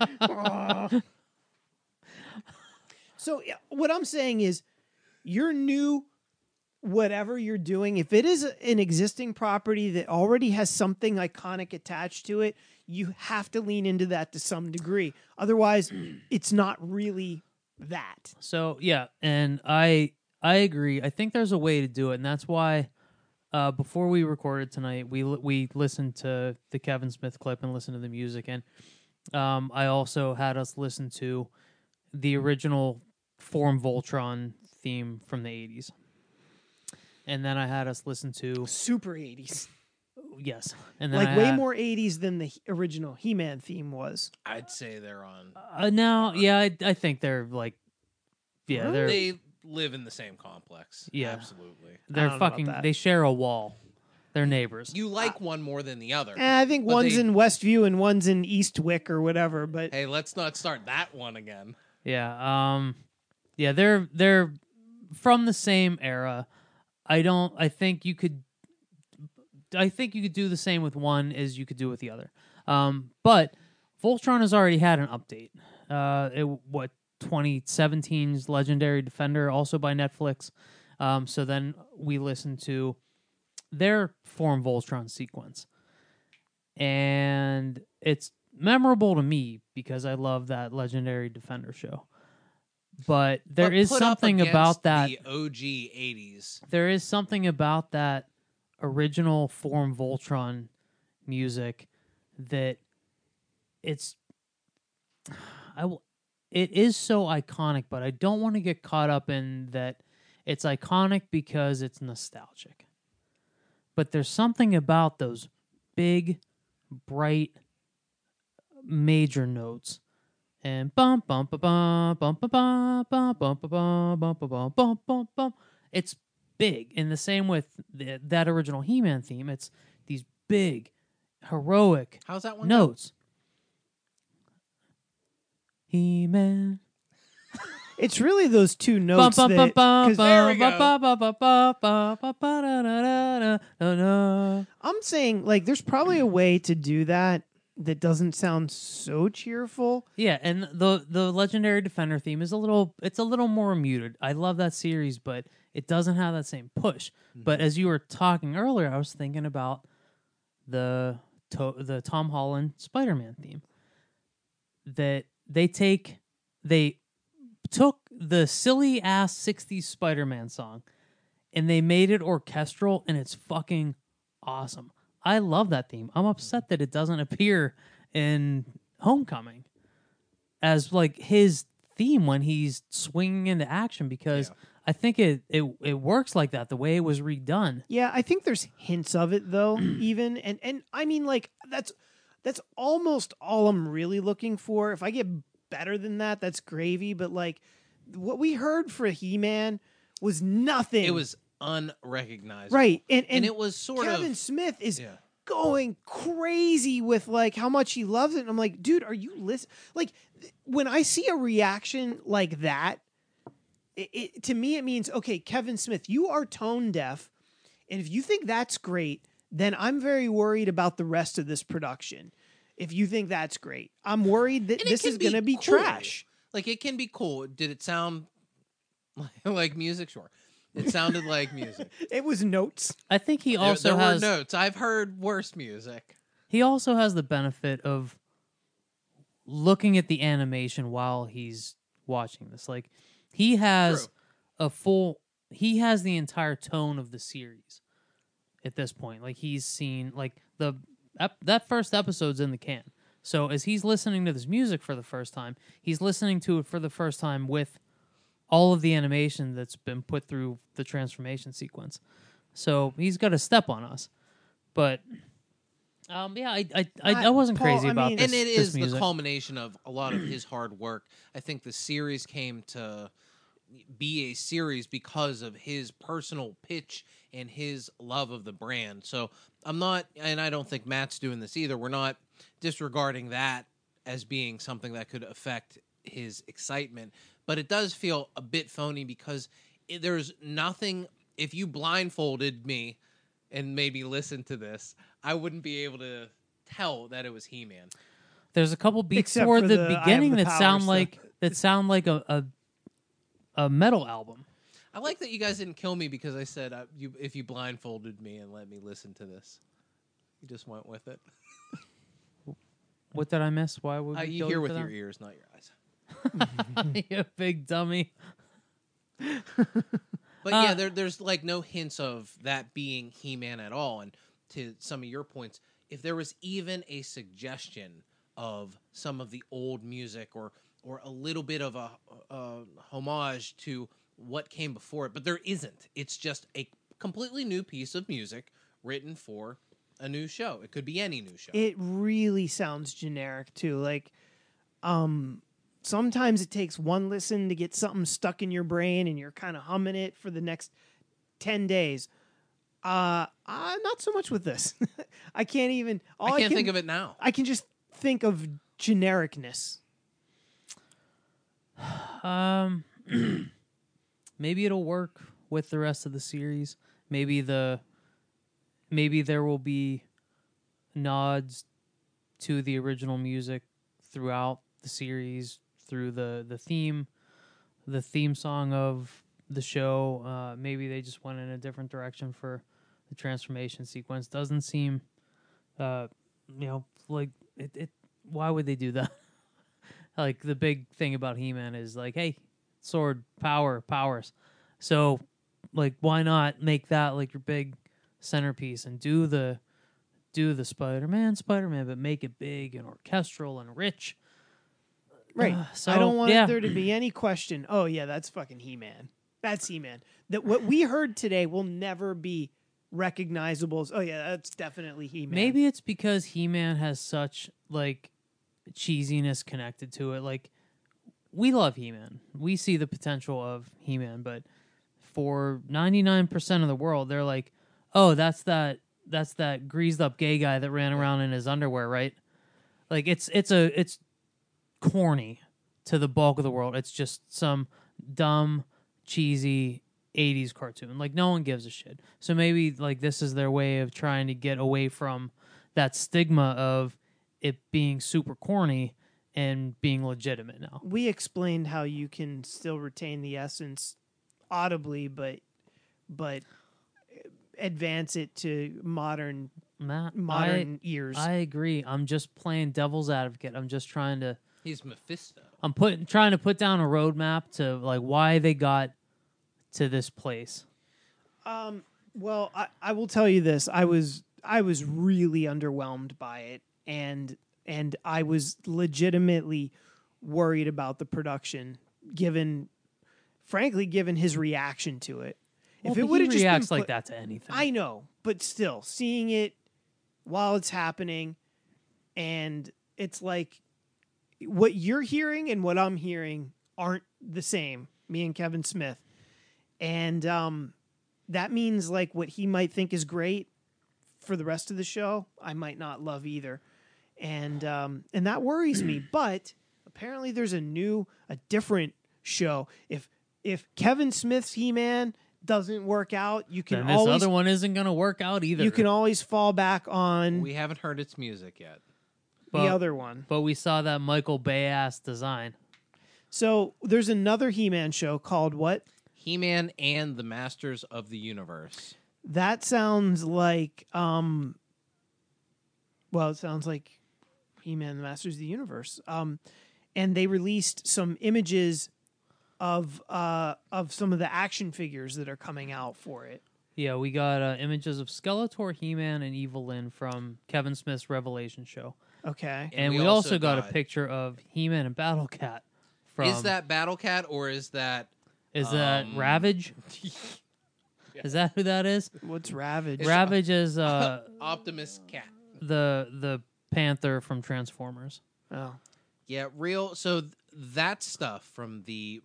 So yeah, what I'm saying is, your new whatever you're doing, if it is an existing property that already has something iconic attached to it, you have to lean into that to some degree. Otherwise, it's not really that. So yeah, and I agree. I think there's a way to do it, and that's why before we recorded tonight, we listened to the Kevin Smith clip and listened to the music, and I also had us listen to the original Form Voltron theme from the 80s. And then I had us listen to Super 80s. Yes. And then Like way more 80s than the original He-Man theme was. I'd say they're on. No, yeah, I think they're like, yeah, They live in the same complex. Yeah. Absolutely. they're I don't know about fucking, that. they share a wall. They're neighbors. You like one more than the other. I think But one's they- in Westview and one's in Eastwick or whatever, but Hey, let's not start that one again. Yeah. Yeah, they're from the same era. I think you could do the same with one as you could do with the other. But Voltron has already had an update. 2017's Legendary Defender, also by Netflix. So then we listened to their Form Voltron sequence. And it's memorable to me because I love that Legendary Defender show. But there is put up something about against that. the OG 80s. There is something about that original Form Voltron music that it is so iconic, but I don't want to get caught up in that it's iconic because it's nostalgic. But there's something about those big, bright, major notes. And bum bum ba bum bum ba bum bum bum ba bum bum ba bum bum bum bum. It's big, in the same with that original He-Man theme. It's these big, heroic How's that one? notes. He-Man. it's really those two Bum notes bum bum that, bum 'cause there we bum go. ba ba ba ba ba ba ba da da da da da da. I'm saying, like, there's probably a way to do that doesn't sound so cheerful. Yeah, and the Legendary Defender theme is a little more muted. I love that series, but it doesn't have that same push. But as you were talking earlier, I was thinking about the Tom Holland Spider-Man theme. That they took the silly ass 60s Spider-Man song and they made it orchestral, and it's fucking awesome. I love that theme. I'm upset that it doesn't appear in Homecoming as like his theme when he's swinging into action, because I think it works like that the way it was redone. Yeah, I think there's hints of it though, even and I mean, like, that's almost all I'm really looking for. If I get better than that, that's gravy. But like, what we heard for He-Man was nothing. It was unrecognizable. right, And it was sort Kevin of. Smith is Yeah. going crazy with like how much he loves it. And I'm like, dude, are you listening? Like, when I see a reaction like that, to me it means, okay, Kevin Smith, you are tone deaf, and if you think that's great, then I'm very worried about the rest of this production. If you think that's great, I'm worried that And it this can is going to be cool. trash. Like, it can be cool. Did it sound like music? Sure. It sounded like music. It was notes. I think he also there has were notes. I've heard worse music. he also has the benefit of looking at the animation while he's watching this. Like he has he has the entire tone of the series at this point. Like he's seen like that first episode's in the can. So as he's listening to this music for the first time, he's listening to it for the first time with all of the animation that's been put through the transformation sequence. So he's got a step on us. But yeah, I wasn't Paul, crazy I about mean- this. And it this is the music. culmination of a lot of his hard work. I think the series came to be a series because of his personal pitch and his love of the brand. So I'm not, and I don't think Matt's doing this either. We're not disregarding that as being something that could affect his excitement. But it does feel a bit phony because there's nothing, if you blindfolded me and made me listen to this, I wouldn't be able to tell that it was He-Man. There's a couple beats Except toward for the the I Have beginning the that Power sound stuff. like a metal album. I like that you guys didn't kill me because I said if you blindfolded me and let me listen to this. You just went with it. What did I miss? Why would we You kill hear for with that? your ears, not your eyes. You big dummy. But yeah, there's like no hints of that being He-Man at all. And to some of your points, if there was even a suggestion of some of the old music or a little bit of a homage to what came before it, but there isn't. It's just a completely new piece of music written for a new show. It could be any new show. It really sounds generic too. Like, sometimes it takes one listen to get something stuck in your brain, and you're kind of humming it for the next 10 days. Not so much with this. I can't even. I can't think of it now. I can just think of genericness. Maybe it'll work with the rest of the series. Maybe there will be nods to the original music throughout the series, through the theme song of the show. Maybe they just went in a different direction for the transformation sequence. Doesn't seem, like it. Why would they do that? Like the big thing about He-Man is like, hey, sword, powers. So, like, why not make that like your big centerpiece and do the Spider-Man, but make it big and orchestral and rich. Right. So, I don't want yeah. there to be any question. Oh yeah, that's fucking He-Man. That's He-Man. That what we heard today will never be recognizable as, oh yeah, that's definitely He-Man. Maybe it's because He-Man has such like cheesiness connected to it. Like, we love He-Man. We see the potential of He-Man, but for 99% of the world, they're like, oh, that's that greased up gay guy that ran around in his underwear, right? Like it's corny to the bulk of the world. It's just some dumb, cheesy 80s cartoon. Like, no one gives a shit. So maybe like this is their way of trying to get away from that stigma of it being super corny and being legitimate now. We explained how you can still retain the essence audibly, but advance it to modern Matt, ears. I agree. I'm just playing devil's advocate. I'm just trying to He's Mephisto. trying to put down a roadmap to like why they got to this place. Well, I will tell you this. I was really underwhelmed by it, and I was legitimately worried about the production, given his reaction to it. Well, If it but would he have just reacts been like that to anything. I know, but still, seeing it while it's happening, and it's like what you're hearing and what I'm hearing aren't the same. Me and Kevin Smith, and that means like what he might think is great for the rest of the show, I might not love either, and that worries me. But apparently, there's a different show. If Kevin Smith's He-Man doesn't work out, you can Then this always other one isn't going to work out either. you can always fall back on We haven't heard its music yet. the other one. But we saw that Michael Bay ass design. So there's another He-Man show called what? He-Man and the Masters of the Universe. That sounds like, well, it sounds like He-Man and the Masters of the Universe. And they released some images of some of the action figures that are coming out for it. Yeah, we got images of Skeletor, He-Man, and Evelyn from Kevin Smith's Revelation show. Okay. And we also got a picture of He-Man and Battle Cat. From, Is that Battle Cat or is that... Ravage? Is that who that is? What's Ravage? Ravage is Optimus Cat. the Panther from Transformers. Oh. Yeah, real. So that stuff from the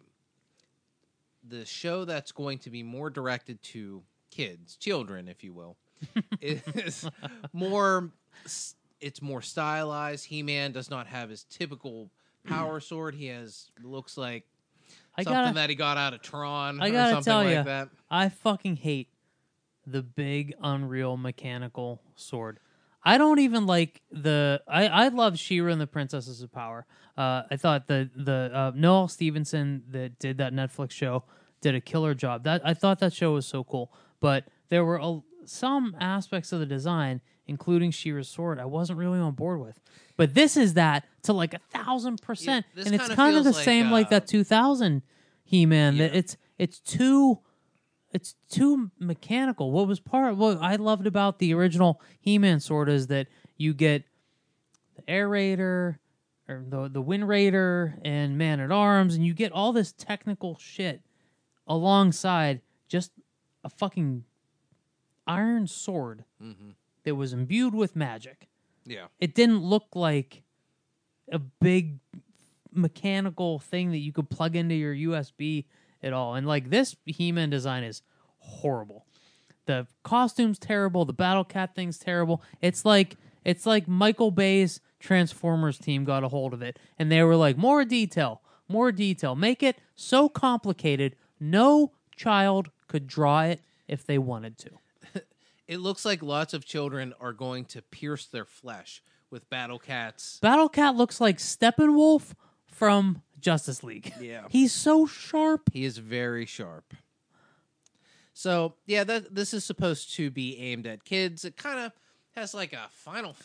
show that's going to be more directed to kids, children, if you will, is more. It's more stylized. He-Man does not have his typical power sword. He looks like something that he got out of Tron or something like that. I fucking hate the big Unreal mechanical sword. I don't even like I love She-Ra and the Princesses of Power. I thought the Noel Stevenson that did that Netflix show did a killer job. I thought that show was so cool. But there were some aspects of the design, including She-Ra's sword, I wasn't really on board with. But this is that to like 1,000%, Yeah, and it's kind of the same like that 2000 He-Man. Yeah. That it's too mechanical. What I loved about the original He-Man sword is that you get the Air Raider or the Wind Raider and Man at Arms, and you get all this technical shit alongside just a fucking iron sword that was imbued with magic. Yeah. It didn't look like a big mechanical thing that you could plug into your USB at all. And like this He-Man design is horrible. The costume's terrible. The Battle Cat thing's terrible. It's like Michael Bay's Transformers team got a hold of it, and they were like, more detail. Make it so complicated, no child could draw it if they wanted to. It looks like lots of children are going to pierce their flesh with Battle Cats. Battle Cat looks like Steppenwolf from Justice League. Yeah. He's so sharp. He is very sharp. So, yeah, this is supposed to be aimed at kids. It kind of has like a Final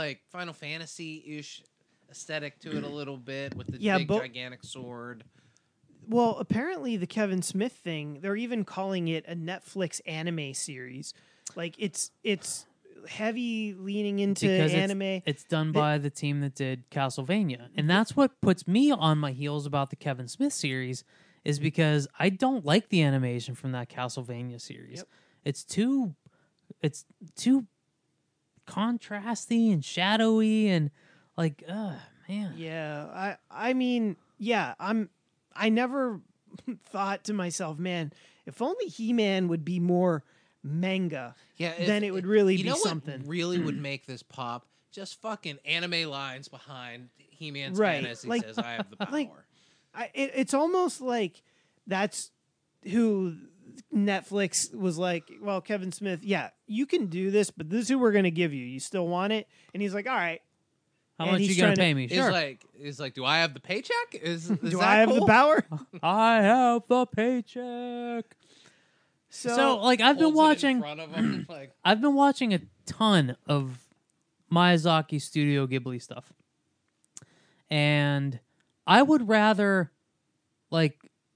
Fantasy-ish aesthetic to it a little bit with the big gigantic sword. Well, apparently the Kevin Smith thing, they're even calling it a Netflix anime series. Like it's heavy leaning into Because anime. It's done by the team that did Castlevania. And that's what puts me on my heels about the Kevin Smith series, is because I don't like the animation from that Castlevania series. Yep. It's too contrasty and shadowy and like, man. Yeah, I mean, yeah, I never thought to myself, man, if only He-Man would be more manga, then it would really be something. What really would make this pop? Just fucking anime lines behind He-Man's Right, head as he like- says, "I have the power." like- It's almost like that's who Netflix was like, well, Kevin Smith, yeah, you can do this, but this is who we're going to give you. You still want it? And he's like, all right. How And much he's you gonna trying to- pay me? Sure. Is like, do I have the paycheck? Is Do that I have cool? the power? I have the paycheck. So like I've been Holds it in watching front of him, like, a ton of Miyazaki Studio Ghibli stuff. And I would rather a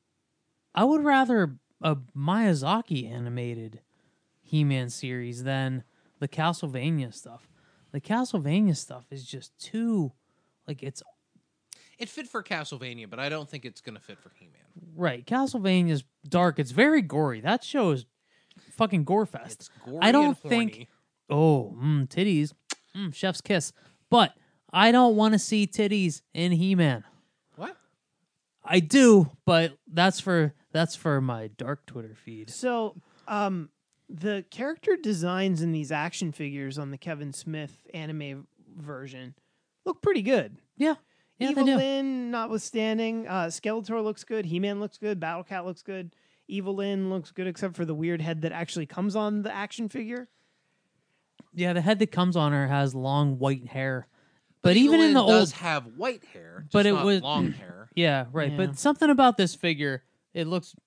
Miyazaki animated He-Man series than the Castlevania stuff. The Castlevania stuff is just too, like, it's it fit for Castlevania, but I don't think it's gonna fit for He-Man. right. Castlevania's dark. It's very gory. That show is fucking gore fest. It's gory I don't and horny. think. Oh, titties, chef's kiss. But I don't want to see titties in He-Man. What? I do, but that's for my dark Twitter feed. So, the character designs in these action figures on the Kevin Smith anime version look pretty good. Yeah, they do. Evelyn, notwithstanding, Skeletor looks good. He-Man looks good. Battle Cat looks good. Evelyn looks good, except for the weird head that actually comes on the action figure. Yeah, the head that comes on her has long white hair. But even in the Evelyn does old, have white hair, just but it not was long hair. yeah, right. Yeah. But something about this figure, it looks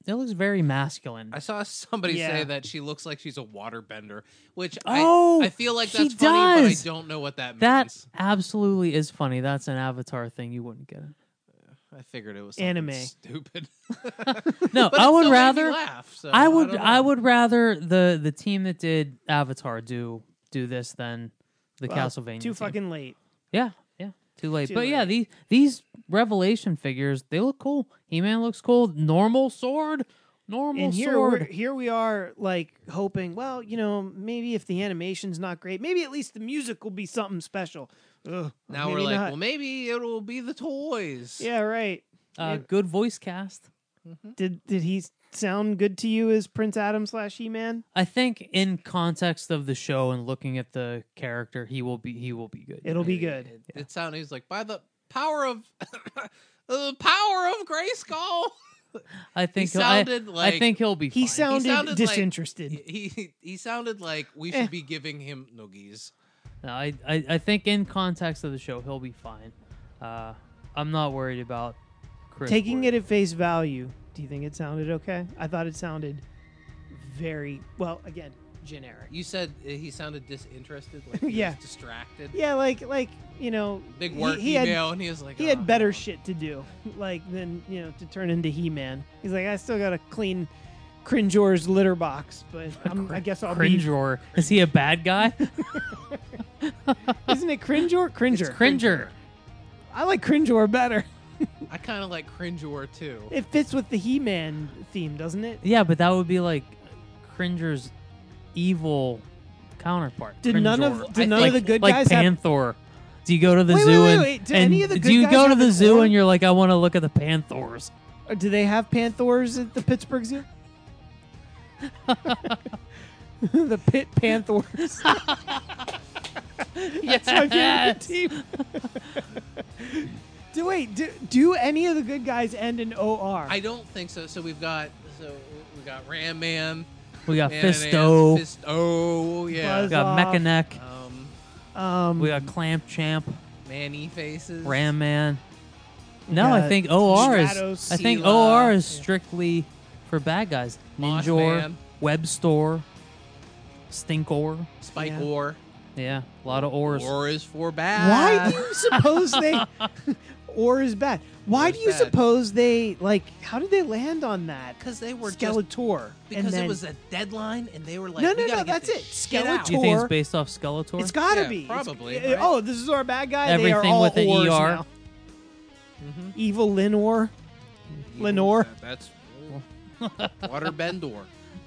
It looks very masculine. I saw somebody Yeah. say that she looks like she's a waterbender, which Oh, I feel like she that's funny, but I does. don't know what that That means. absolutely is funny. That's an Avatar thing. You wouldn't get it. I figured it was something Anime. stupid. No, But I it would still made me rather. laugh, so I don't would. know. I would rather the team that did Avatar do this than the Well, Castlevania. Too team. fucking late. Yeah. Too late. Too But yeah, late. these Revelation figures, they look cool. He-Man looks cool. Normal sword. Normal And sword. here we are, like hoping. Well, maybe if the animation's not great, maybe at least the music will be something special. Ugh, Now maybe we're like, not. well, maybe it'll be the toys. Yeah, right. Good voice cast. Did he sound good to you as Prince Adam / He-Man? I think in context of the show and looking at the character, he will be good. It'll be good. It sounded. He's like, by the power of the power of Grayskull. I think He he'll- I- sounded I like- think he'll be. He fine. sounded, sounded like- disinterested. He sounded like we should be giving him noogies. No, I think in context of the show, he'll be fine. I'm not worried about Chris. Taking Ward. it at face value, do you think it sounded okay? I thought it sounded very well. Again, generic. You said he sounded disinterested, like he Yeah. was distracted. Yeah, like Big work he had, email, and he was like, he "Oh, had better no." shit to do, than to turn into He-Man. He's like, I still got to clean Cringeor's litter box, but I guess I'll be. Cringer. Is he a bad guy? Isn't it Cringeor? Cringer. It's Cringer. I like Cringeor better. I kind of like Cringeor too. It fits with the He-Man theme, doesn't it? Yeah, but that would be like Cringer's evil counterpart. Did none of- Cringor. did I none of think, the good like guys have- Panther. Do you go to the Wait, zoo wait, and, wait. Do and any of the do good you guys go to have the an zoo oar? and you're like, I want to look at the Panthers? Or do they have Panthers at the Pittsburgh Zoo? The Pit Panthers. That's my favorite team. Do any of the good guys end in OR? I don't think so. So we got Ram Man. We got Ananas, Fisto. Fisto, yeah. We got Buzz off. Mechaneck. We got Clamp Champ. Manny faces. Ram Man. No, got I think OR is. Stratos, I think Sela, OR is strictly for bad guys. Mosh Ninjor, Man. Web Store, Stinkor. Spike Yeah. Ore. Yeah, a lot of ors. Ore is for bad. Why do you suppose they or is bad? Why Or do is you bad. suppose they how did they land on that? Because they were just Skeletor. because and then, it was a deadline, and they were like, No, we no, gotta no, get that's this it. shit out. You think it's Tor. based off Skeletor? It's gotta Yeah, be. It's- probably, uh, right? Oh, this is our bad guy. they are Everything all with the ors ER. now. Evil Linor. Lenore. That's Water Bendor.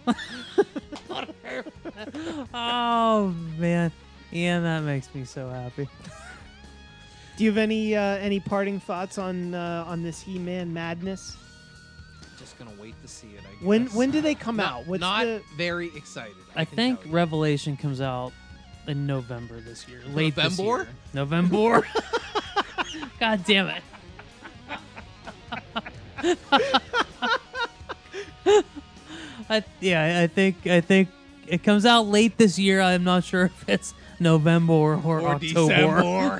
Oh man, Ian, that makes me so happy. Do you have any parting thoughts on this He-Man madness? Just gonna wait to see it. I guess. When do they come Not- out? What's not the very excited. I can think tell you. Revelation comes out in November this year. Late this November? year. November. God damn it. I think it comes out late this year. I'm not sure if it's November or October. December.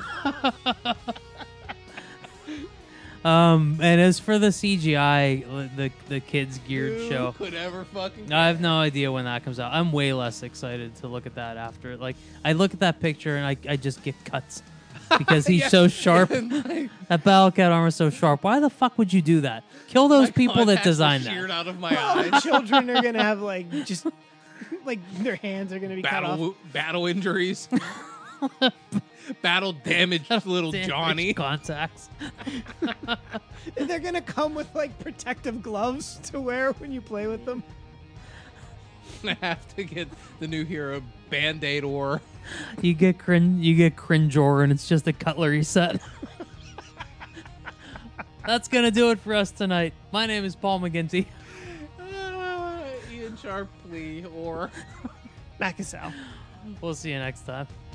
And as for the CGI, the kids geared Who show, could ever fucking? I have no idea when that comes out. I'm way less excited to look at that after. Like, I look at that picture and I just get cuts because he's Yeah. so sharp. My That Battlecat armor is so sharp. Why the fuck would you do that? Kill those people that contacts were designed sheared that. out of my all the eyes. children are gonna have just their hands are gonna be cut off. Battle injuries. Battle damaged little Damaged Johnny. contacts. They're gonna come with protective gloves to wear when you play with them. I have to get the new hero Band-Aid or You get Cringor, and it's just a cutlery set. That's gonna do it for us tonight. My name is Paul McGinty. Ian Sharpley or Macasau. We'll see you next time.